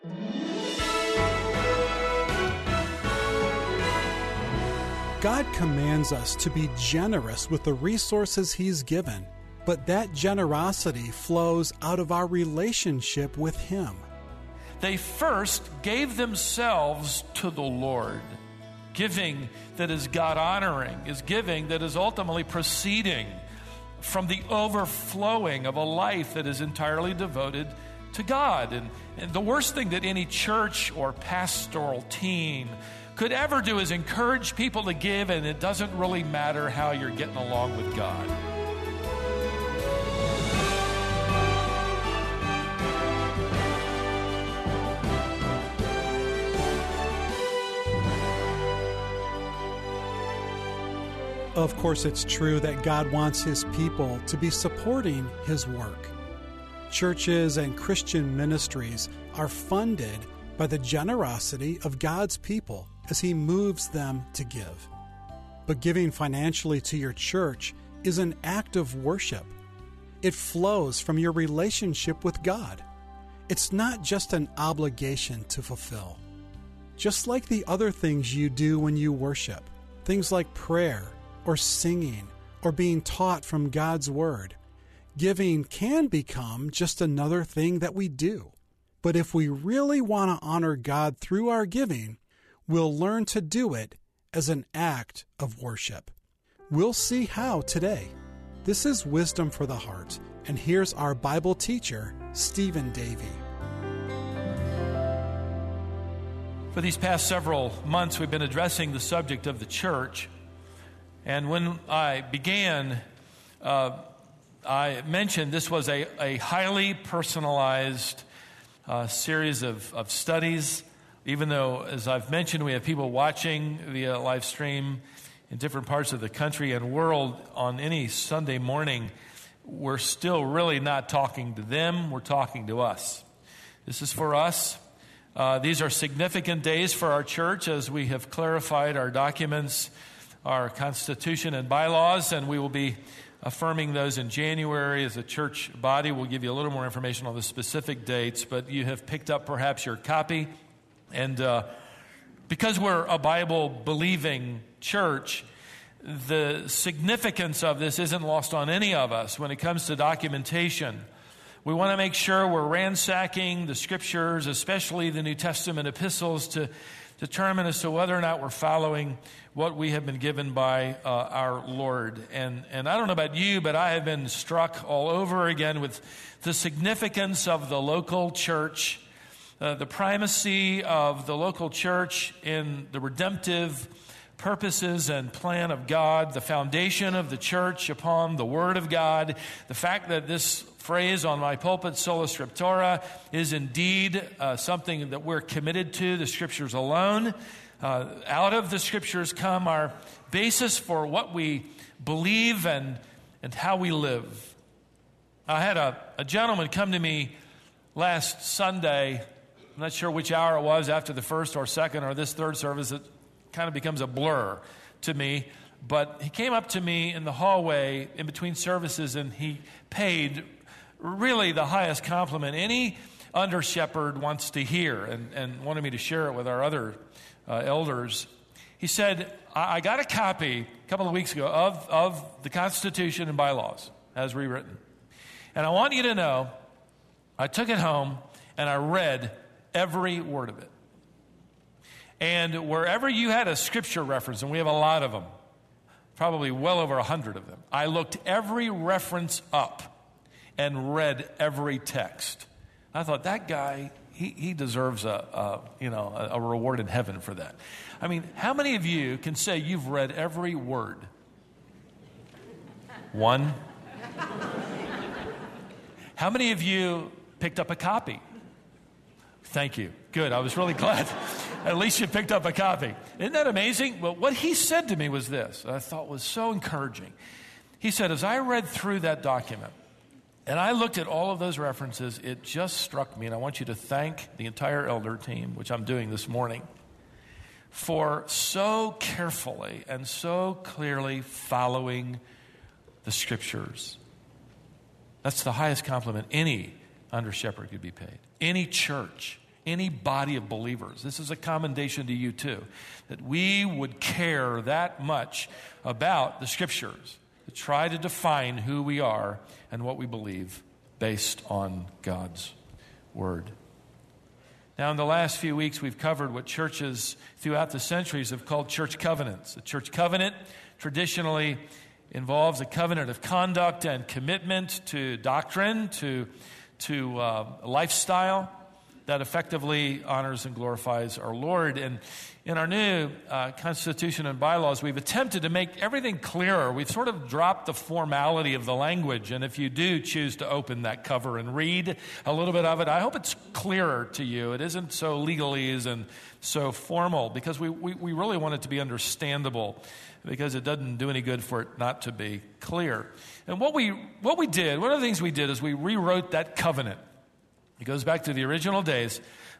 God commands us to be generous with the resources He's given, but that generosity flows out of our relationship with Him. They first gave themselves to the Lord. Giving that is God-honoring is giving that is ultimately proceeding from the overflowing of a life that is entirely devoted to God. And the worst thing that any church or pastoral team could ever do is encourage people to give, and it doesn't really matter how you're getting along with God. Of course, it's true that God wants His people to be supporting His work. Churches and Christian ministries are funded by the generosity of God's people as He moves them to give. But giving financially to your church is an act of worship. It flows from your relationship with God. It's not just an obligation to fulfill. Just like the other things you do when you worship, things like prayer or singing or being taught from God's Word, giving can become just another thing that we do. But if we really want to honor God through our giving, we'll learn to do it as an act of worship. We'll see how today. This is Wisdom for the Heart, and here's our Bible teacher, Stephen Davey. For these past several months, we've been addressing the subject of the church. And when I began, I mentioned this was a highly personalized series of studies. Even though, as I've mentioned, we have people watching via live stream in different parts of the country and world on any Sunday morning, we're still really not talking to them, we're talking to us. This is for us. These are significant days for our church as we have clarified our documents, our constitution and bylaws, and we will be affirming those in January as a church body. We'll give you a little more information on the specific dates, but you have picked up perhaps your copy. And because we're a Bible-believing church, the significance of this isn't lost on any of us when it comes to documentation. We want to make sure we're ransacking the Scriptures, especially the New Testament epistles, to determine as to whether or not we're following what we have been given by our Lord. And I don't know about you, but I have been struck all over again with the significance of the local church, the primacy of the local church in the redemptive purposes and plan of God, the foundation of the church upon the Word of God, the fact that this phrase on my pulpit, sola scriptura, is indeed something that we're committed to, the Scriptures alone. Out of the Scriptures come our basis for what we believe and how we live. I had a gentleman come to me last Sunday. I'm not sure which hour it was, after the first or second or this third service. It kind of becomes a blur to me. But he came up to me in the hallway in between services, and he paid really the highest compliment any under shepherd wants to hear, and wanted me to share it with our other elders. He said, I got a copy a couple of weeks ago of the Constitution and bylaws as rewritten. And I want you to know, I took it home and I read every word of it. And wherever you had a scripture reference, and we have a lot of them, probably well over 100 of them, I looked every reference up and read every text. I thought, that guy, he deserves a reward in heaven for that. I mean, how many of you can say you've read every word? One. How many of you picked up a copy? Thank you. Good. I was really glad. At least you picked up a copy. Isn't that amazing? Well, what he said to me was this, I thought was so encouraging. He said, as I read through that document, and I looked at all of those references, it just struck me, and I want you to thank the entire elder team, which I'm doing this morning, for so carefully and so clearly following the Scriptures. That's the highest compliment any under shepherd could be paid. Any church, any body of believers. This is a commendation to you too, that we would care that much about the Scriptures, to try to define who we are and what we believe based on God's Word. Now, in the last few weeks, we've covered what churches throughout the centuries have called church covenants. The church covenant traditionally involves a covenant of conduct and commitment to doctrine, to lifestyle that effectively honors and glorifies our Lord. And in our new Constitution and bylaws, we've attempted to make everything clearer. We've sort of dropped the formality of the language. And if you do choose to open that cover and read a little bit of it, I hope it's clearer to you. It isn't so legalese and so formal, because we really want it to be understandable, because it doesn't do any good for it not to be clear. And what we did, one of the things we did is we rewrote that covenant. It goes back to the original days,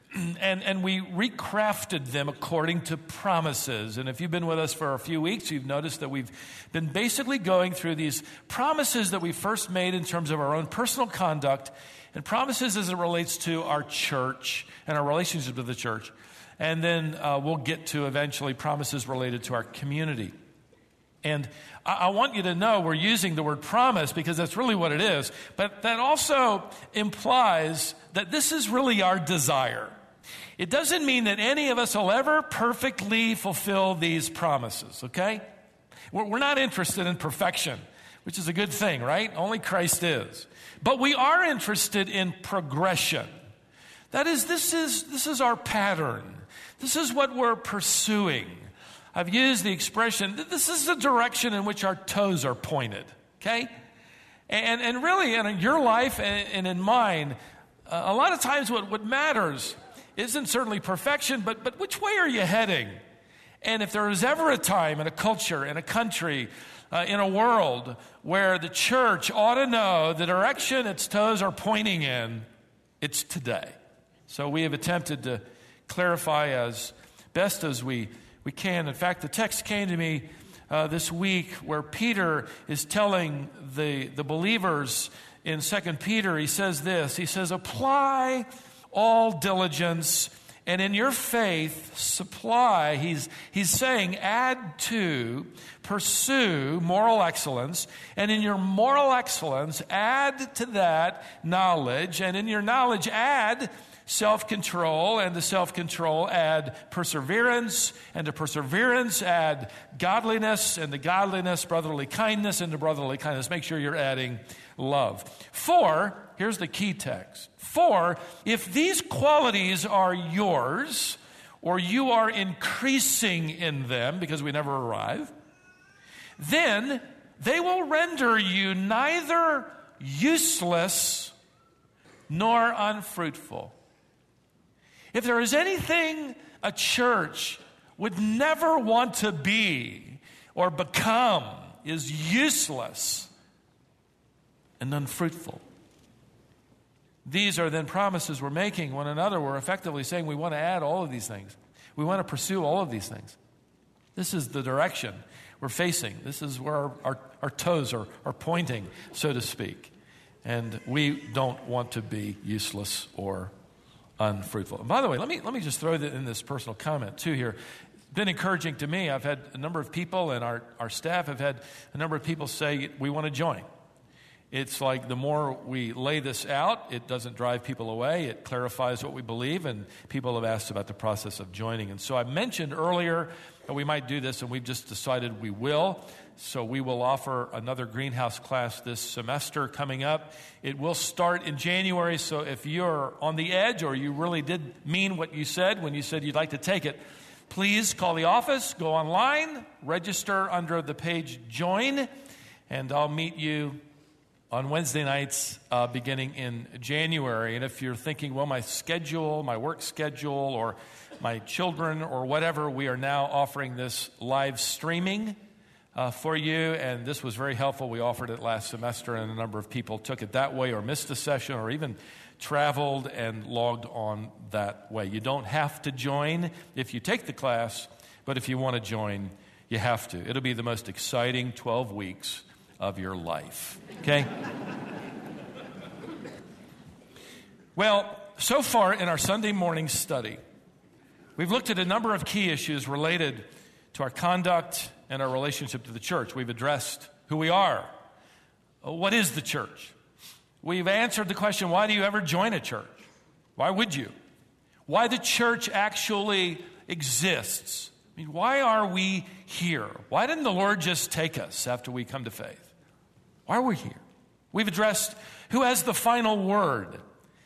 and we recrafted them according to promises. And if you've been with us for a few weeks, you've noticed that we've been basically going through these promises that we first made in terms of our own personal conduct, and promises as it relates to our church and our relationship with the church. And then we'll get to eventually promises related to our community. And I want you to know we're using the word promise because that's really what it is. But that also implies that this is really our desire. It doesn't mean that any of us will ever perfectly fulfill these promises, okay? We're not interested in perfection, which is a good thing, right? Only Christ is. But we are interested in progression. That is, this is our pattern. This is what we're pursuing. I've used the expression, this is the direction in which our toes are pointed, okay? And really, in your life and in mine, a lot of times what matters isn't certainly perfection, but which way are you heading? And if there is ever a time in a culture, in a country, in a world where the church ought to know the direction its toes are pointing in, it's today. So we have attempted to clarify as best as we can. In fact, the text came to me this week where Peter is telling the believers in 2 Peter, he says this, he says, apply all diligence, and in your faith supply, he's saying add to, pursue moral excellence, and in your moral excellence add to that knowledge, and in your knowledge add self-control, and to self-control add perseverance, and to perseverance add godliness, and to godliness brotherly kindness, and to brotherly kindness make sure you're adding love. For, here's the key text, for if these qualities are yours, or you are increasing in them, because we never arrive, then they will render you neither useless nor unfruitful. If there is anything a church would never want to be or become, is useless and unfruitful. These are then promises we're making one another. We're effectively saying we want to add all of these things. We want to pursue all of these things. This is the direction we're facing. This is where our toes are pointing, so to speak. And we don't want to be useless or unfruitful. And by the way, let me just throw that in this personal comment too here. It's been encouraging to me. I've had a number of people, and our staff have had a number of people say we want to join. It's like the more we lay this out, it doesn't drive people away. It clarifies what we believe, and people have asked about the process of joining. And so I mentioned earlier that we might do this, and we've just decided we will. So we will offer another greenhouse class this semester coming up. It will start in January, so if you're on the edge or you really did mean what you said when you said you'd like to take it, please call the office, go online, register under the page Join, and I'll meet you on Wednesday nights beginning in January. And if you're thinking, well, my schedule, my work schedule, or my children or whatever, we are now offering this live streaming for you, and this was very helpful. We offered it last semester, and a number of people took it that way or missed a session or even traveled and logged on that way. You don't have to join if you take the class, but if you want to join, you have to. It'll be the most exciting 12 weeks of your life, okay? Well, So far in our Sunday morning study, we've looked at a number of key issues related to our conduct and our relationship to the church. We've addressed who we are. What is the church? We've answered the question, why do you ever join a church? Why would you? Why the church actually exists. I mean, why are we here? Why didn't the Lord just take us after we come to faith? Why are we here? We've addressed who has the final word.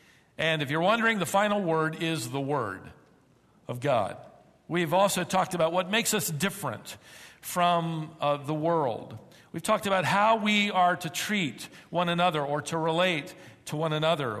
And if you're wondering, the final word is the Word of God. We've also talked about what makes us different from the world. We've talked about how we are to treat one another or to relate to one another.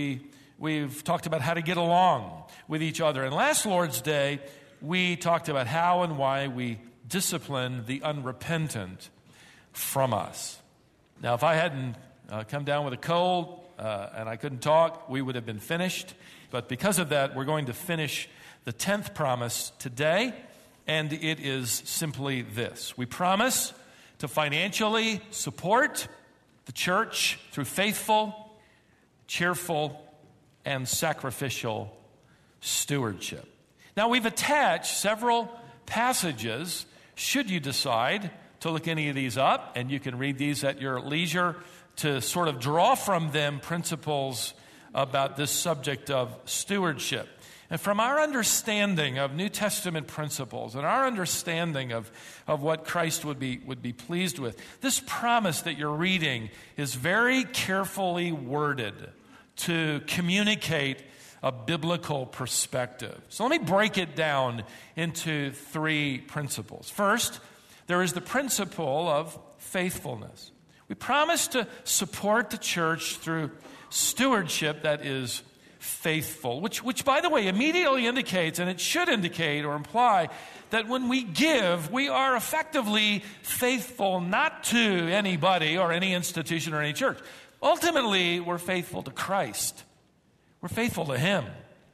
We've talked about how to get along with each other. And last Lord's Day, we talked about how and why we discipline the unrepentant from us. Now, if I hadn't come down with a cold and I couldn't talk, we would have been finished. But because of that, we're going to finish the 10th promise today, and it is simply this. We promise to financially support the church through faithful, cheerful, and sacrificial stewardship. Now, we've attached several passages, should you decide to look any of these up, and you can read these at your leisure to sort of draw from them principles about this subject of stewardship. And from our understanding of New Testament principles and our understanding of what Christ would be pleased with, this promise that you're reading is very carefully worded to communicate a biblical perspective. So let me break it down into three principles. First, there is the principle of faithfulness. We promise to support the church through stewardship that is faithful, which by the way, immediately indicates, and it should indicate or imply, that when we give, we are effectively faithful not to anybody or any institution or any church. Ultimately, we're faithful to Christ. We're faithful to Him.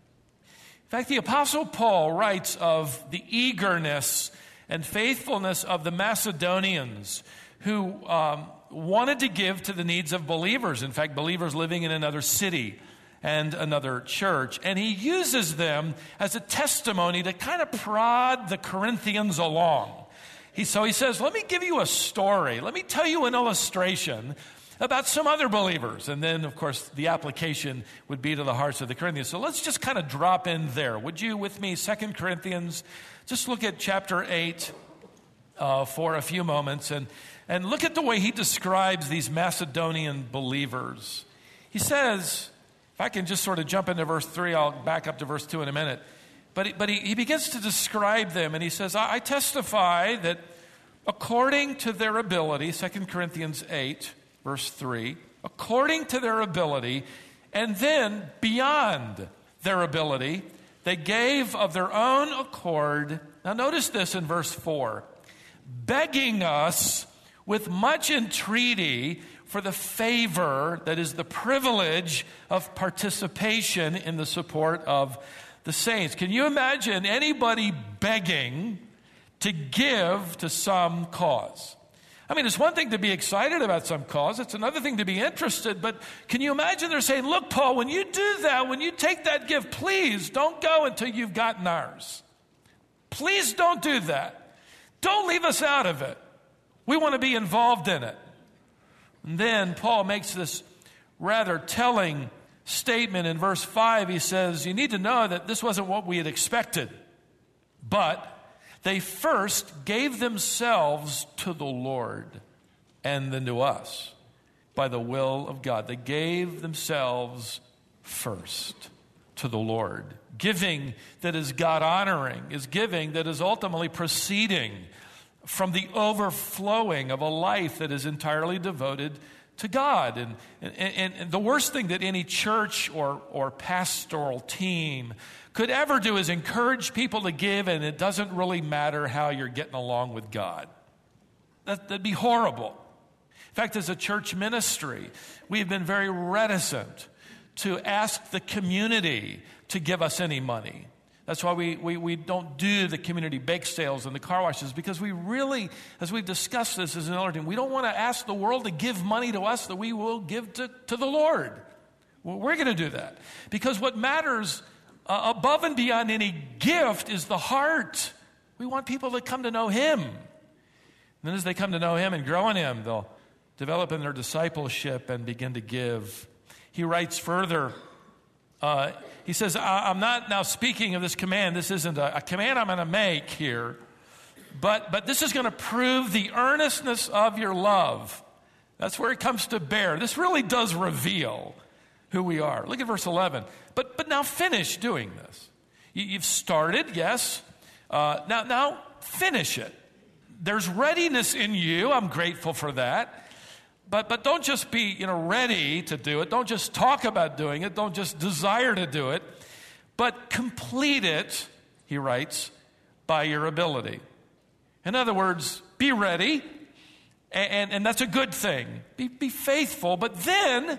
In fact, the Apostle Paul writes of the eagerness and faithfulness of the Macedonians who wanted to give to the needs of believers. In fact, believers living in another city and another church. And he uses them as a testimony to kind of prod the Corinthians along. So he says, let me give you a story. Let me tell you an illustration about some other believers. And then, of course, the application would be to the hearts of the Corinthians. So let's just kind of drop in there. Would you with me, 2 Corinthians, just look at chapter 8 for a few moments and look at the way he describes these Macedonian believers. He says, if I can just sort of jump into verse 3, I'll back up to verse 2 in a minute. But he begins to describe them, and he says, I testify that according to their ability, 2 Corinthians 8, verse 3, according to their ability, and then beyond their ability, they gave of their own accord. Now notice this in verse 4, begging us with much entreaty for the favor, that is the privilege of participation in the support of the saints. Can you imagine anybody begging to give to some cause? I mean, it's one thing to be excited about some cause. It's another thing to be interested. But can you imagine they're saying, look, Paul, when you do that, when you take that gift, please don't go until you've gotten ours. Please don't do that. Don't leave us out of it. We want to be involved in it. And then Paul makes this rather telling statement in verse 5. He says, you need to know that this wasn't what we had expected. But they first gave themselves to the Lord and then to us by the will of God. They gave themselves first to the Lord. Giving that is God-honoring is giving that is ultimately proceeding from the overflowing of a life that is entirely devoted to God. And the worst thing that any church or pastoral team could ever do is encourage people to give, and it doesn't really matter how you're getting along with God. That'd be horrible. In fact, as a church ministry, we've been very reticent to ask the community to give us any money. That's why we don't do the community bake sales and the car washes, because we really, as we've discussed this as an elder team, we don't want to ask the world to give money to us that we will give to the Lord. Well, we're going to do that. Because what matters above and beyond any gift is the heart. We want people to come to know Him. And then as they come to know Him and grow in Him, they'll develop in their discipleship and begin to give. He writes further, he says, I'm not now speaking of this command. This isn't a command I'm going to make here. But this is going to prove the earnestness of your love. That's where it comes to bear. This really does reveal who we are. Look at verse 11. But now finish doing this. You've started, yes. Now finish it. There's readiness in you. I'm grateful for that. But don't just be ready to do it. Don't just talk about doing it. Don't just desire to do it. But complete it, he writes, by your ability. In other words, be ready, and that's a good thing. Be faithful, but then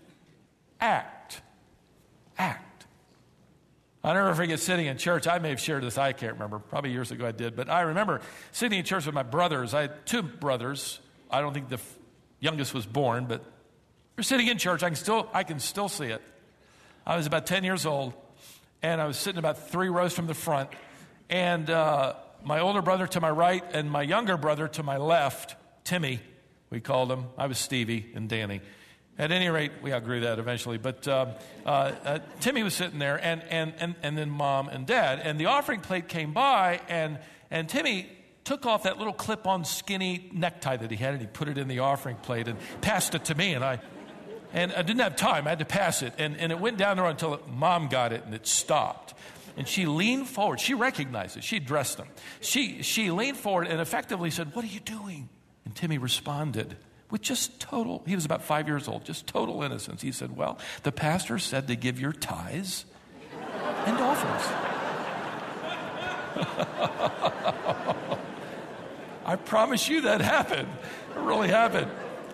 act. Act. I'll never forget sitting in church. I may have shared this. I can't remember. Probably years ago I did. But I remember sitting in church with my brothers. I had two brothers. I don't think the youngest was born, but we're sitting in church. I can still see it. I was about 10 years old, and I was sitting about 3 rows from the front. And my older brother to my right and my younger brother to my left, Timmy, we called him. I was Stevie and Danny. At any rate, we outgrew that eventually. But Timmy was sitting there, and then Mom and Dad. And the offering plate came by, and Timmy took off that little clip-on skinny necktie that he had, and he put it in the offering plate and passed it to me. And I didn't have time. I had to pass it. And it went down there until Mom got it, and it stopped. And she leaned forward. She recognized it. She addressed him. She leaned forward and effectively said, "What are you doing?" And Timmy responded with just total, he was about 5 years old, just total innocence. He said, "Well, the pastor said to give your tithes and offerings." I promise you that happened. It really happened.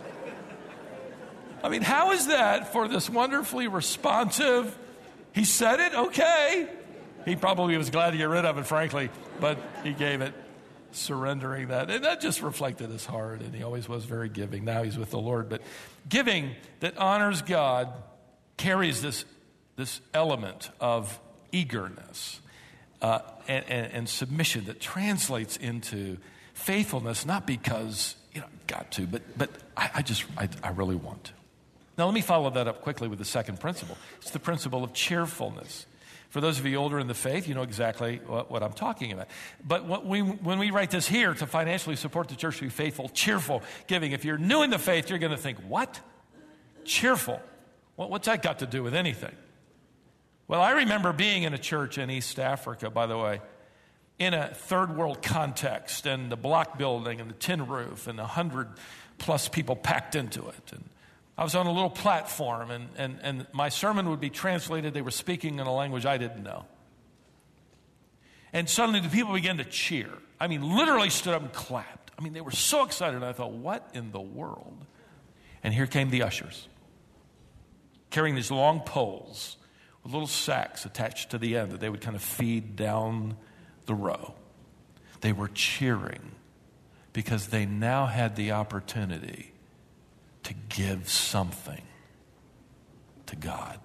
I mean, how is that for this wonderfully responsive, he said it, okay. He probably was glad to get rid of it, frankly, but he gave it, surrendering that. And that just reflected his heart, and he always was very giving. Now he's with the Lord. But giving that honors God carries this element of eagerness and submission that translates into faithfulness, not because, got to, but I really want to. Now let me follow that up quickly with the second principle. It's the principle of cheerfulness. For those of you older in the faith, you know exactly what I'm talking about. But when we write this here to financially support the church to be faithful, cheerful giving, if you're new in the faith, you're going to think, what? Cheerful? What's that got to do with anything? Well, I remember being in a church in East Africa, by the way, in a third world context, and the block building and the tin roof and 100+ people packed into it. And I was on a little platform, and my sermon would be translated. They were speaking in a language I didn't know. And suddenly the people began to cheer. I mean, literally stood up and clapped. I mean, they were so excited. And I thought, what in the world? And here came the ushers, carrying these long poles with little sacks attached to the end that they would kind of feed down the row. They were cheering because they now had the opportunity to give something to God.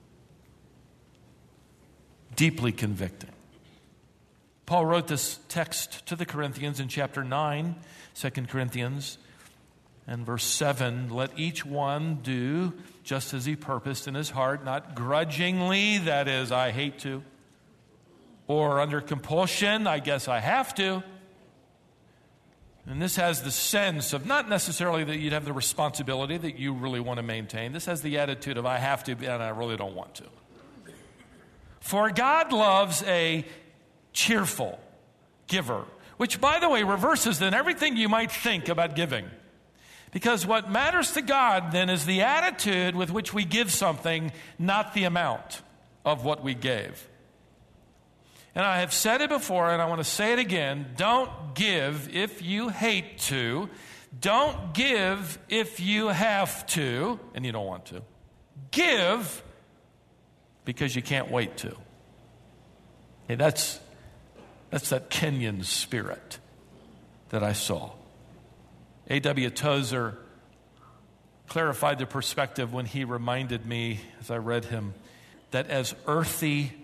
Deeply convicting. Paul wrote this text to the Corinthians in chapter 9, 2 Corinthians, and verse 7. Let each one do just as he purposed in his heart, not grudgingly, that is, I hate to, or under compulsion, I guess I have to. And this has the sense of not necessarily that you'd have the responsibility that you really want to maintain. This has the attitude of I have to, and I really don't want to. For God loves a cheerful giver, which, by the way, reverses then everything you might think about giving. Because what matters to God then is the attitude with which we give something, not the amount of what we gave. And I have said it before, and I want to say it again. Don't give if you hate to. Don't give if you have to, and you don't want to. Give because you can't wait to. Hey, that's that Kenyan spirit that I saw. A.W. Tozer clarified the perspective when he reminded me, as I read him, that as earthy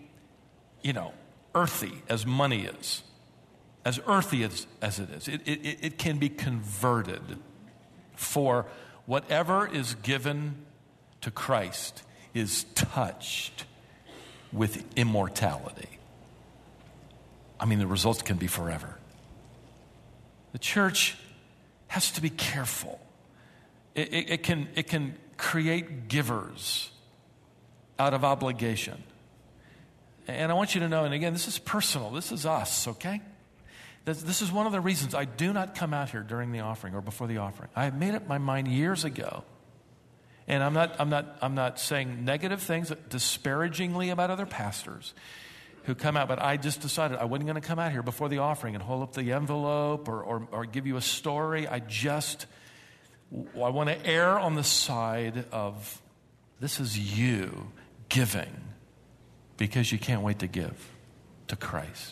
as money is, as earthy as it is, it can be converted for whatever is given to Christ is touched with immortality. I mean, the results can be forever. The church has to be careful. It can create givers out of obligation. And I want you to know, and again, this is personal. This is us, okay? This is one of the reasons I do not come out here during the offering or before the offering. I made up my mind years ago, and I'm not saying negative things disparagingly about other pastors who come out, but I just decided I wasn't going to come out here before the offering and hold up the envelope or give you a story. I want to err on the side of this is you giving because you can't wait to give to Christ.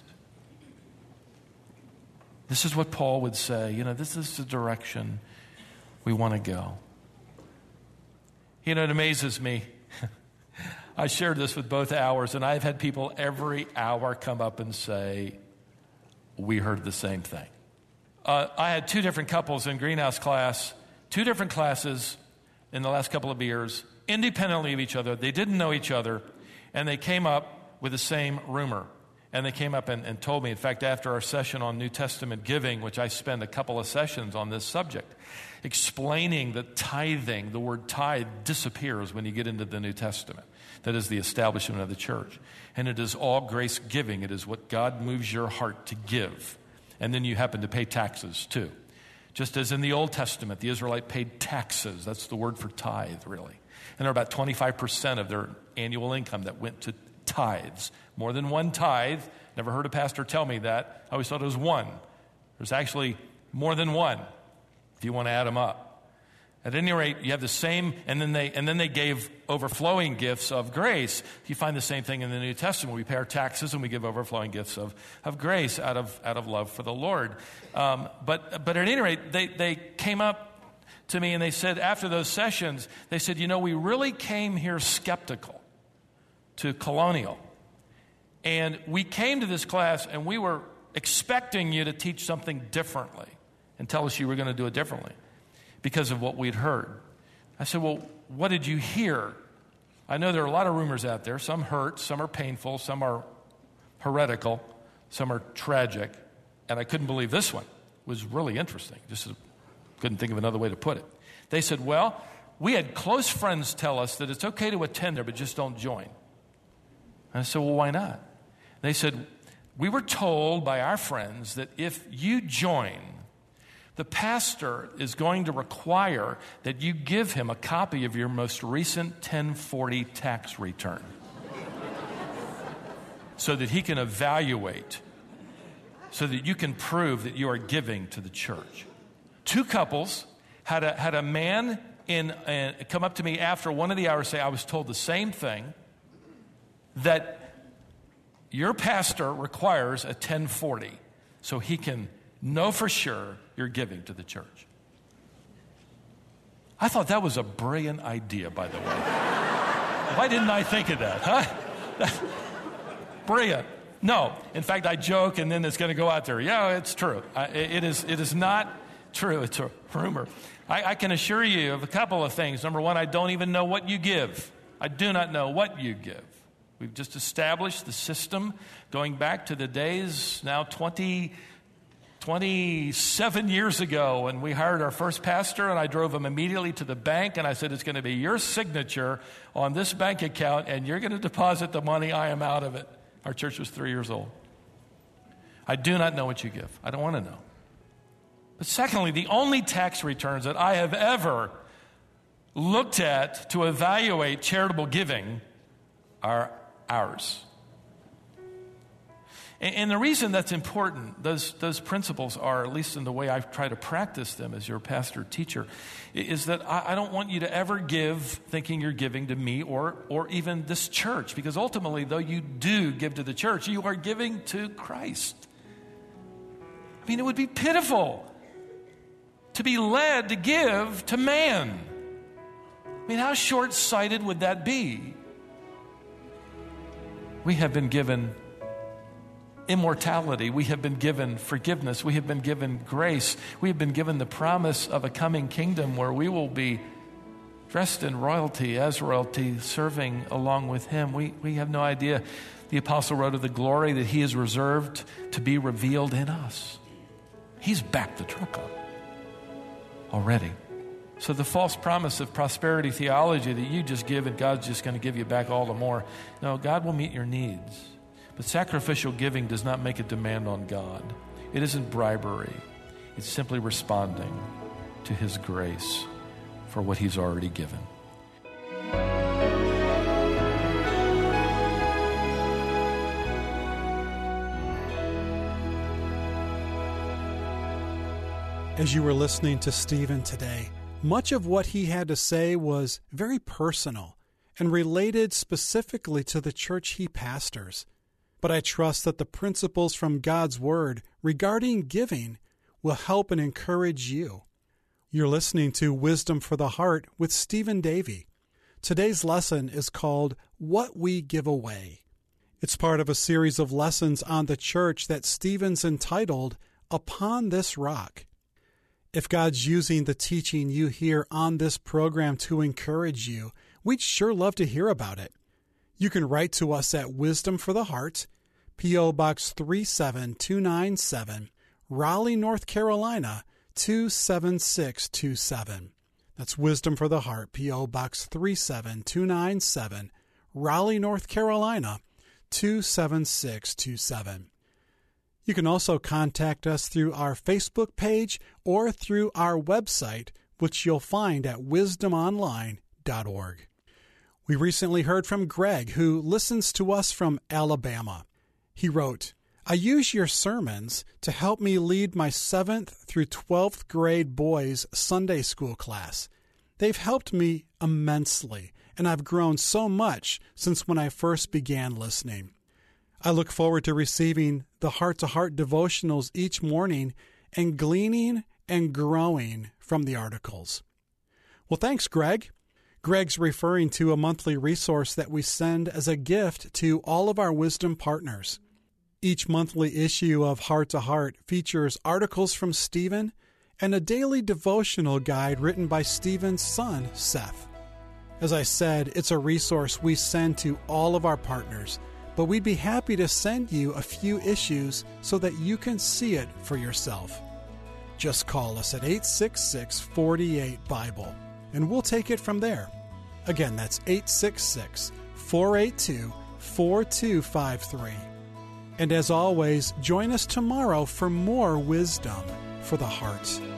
This is what Paul would say. This is the direction we want to go. It amazes me. I shared this with both hours, and I've had people every hour come up and say, we heard the same thing. I had two different couples in Greenhouse class, two different classes in the last couple of years, independently of each other. They didn't know each other, and they came up with the same rumor. And they came up and told me, in fact, after our session on New Testament giving, which I spent a couple of sessions on this subject, explaining that tithing, the word tithe disappears when you get into the New Testament. That is the establishment of the church. And it is all grace giving. It is what God moves your heart to give. And then you happen to pay taxes too. Just as in the Old Testament, the Israelite paid taxes. That's the word for tithe, really. And there are about 25% of their annual income that went to tithes. More than one tithe. Never heard a pastor tell me that. I always thought it was one. There's actually more than one if you want to add them up. At any rate, you have the same, and then they gave overflowing gifts of grace. You find the same thing in the New Testament. We pay our taxes and we give overflowing gifts of grace out of love for the Lord. But at any rate, they came up to me and they said, after those sessions, they said, we really came here skeptical to Colonial. And we came to this class and we were expecting you to teach something differently and tell us you were going to do it differently because of what we'd heard. I said, well, what did you hear? I know there are a lot of rumors out there. Some hurt, some are painful, some are heretical, some are tragic. And I couldn't believe this one. It was really interesting. Just couldn't think of another way to put it. They said, well, we had close friends tell us that it's okay to attend there, but just don't join. And I said, well, why not? They said, we were told by our friends that if you join, the pastor is going to require that you give him a copy of your most recent 1040 tax return so that he can evaluate, so that you can prove that you are giving to the church. Two couples had a man come up to me after one of the hours say, I was told the same thing, that your pastor requires a 1040 so he can know for sure you're giving to the church. I thought that was a brilliant idea, by the way. Why didn't I think of that, huh? Brilliant. No, in fact, I joke and then it's going to go out there. Yeah, it's true. It is not true. It's a rumor. I can assure you of a couple of things. Number one, I don't even know what you give. I do not know what you give. We've just established the system going back to the days now 27 years ago when we hired our first pastor, and I drove him immediately to the bank and I said, it's going to be your signature on this bank account and you're going to deposit the money. I am out of it. Our church was 3 years old. I do not know what you give. I don't want to know. But secondly, the only tax returns that I have ever looked at to evaluate charitable giving are ours. And the reason that's important, those principles are, at least in the way I try to practice them as your pastor teacher, is that I don't want you to ever give thinking you're giving to me or even this church. Because ultimately, though you do give to the church, you are giving to Christ. I mean, it would be pitiful to be led to give to man. I mean, how short-sighted would that be? We have been given immortality. We have been given forgiveness. We have been given grace. We have been given the promise of a coming kingdom where we will be dressed in royalty, as royalty, serving along with him. We have no idea. The apostle wrote of the glory that he has reserved to be revealed in us. He's backed the truck up already. So the false promise of prosperity theology that you just give and God's just going to give you back all the more. No, God will meet your needs. But sacrificial giving does not make a demand on God. It isn't bribery. It's simply responding to his grace for what he's already given. As you were listening to Stephen today, much of what he had to say was very personal and related specifically to the church he pastors. But I trust that the principles from God's Word regarding giving will help and encourage you. You're listening to Wisdom for the Heart with Stephen Davey. Today's lesson is called What We Give Away. It's part of a series of lessons on the church that Stephen's entitled Upon This Rock. If God's using the teaching you hear on this program to encourage you, we'd sure love to hear about it. You can write to us at Wisdom for the Heart, P.O. Box 37297, Raleigh, North Carolina, 27627. That's Wisdom for the Heart, P.O. Box 37297, Raleigh, North Carolina, 27627. You can also contact us through our Facebook page or through our website, which you'll find at wisdomonline.org. We recently heard from Greg, who listens to us from Alabama. He wrote, I use your sermons to help me lead my 7th through 12th grade boys' Sunday school class. They've helped me immensely, and I've grown so much since when I first began listening. I look forward to receiving the heart-to-heart devotionals each morning and gleaning and growing from the articles. Well, thanks, Greg. Greg's referring to a monthly resource that we send as a gift to all of our Wisdom partners. Each monthly issue of Heart to Heart features articles from Stephen and a daily devotional guide written by Stephen's son, Seth. As I said, it's a resource we send to all of our partners, but we'd be happy to send you a few issues so that you can see it for yourself. Just call us at 866-48-BIBLE, and we'll take it from there. Again, that's 866-482-4253. And as always, join us tomorrow for more Wisdom for the Heart.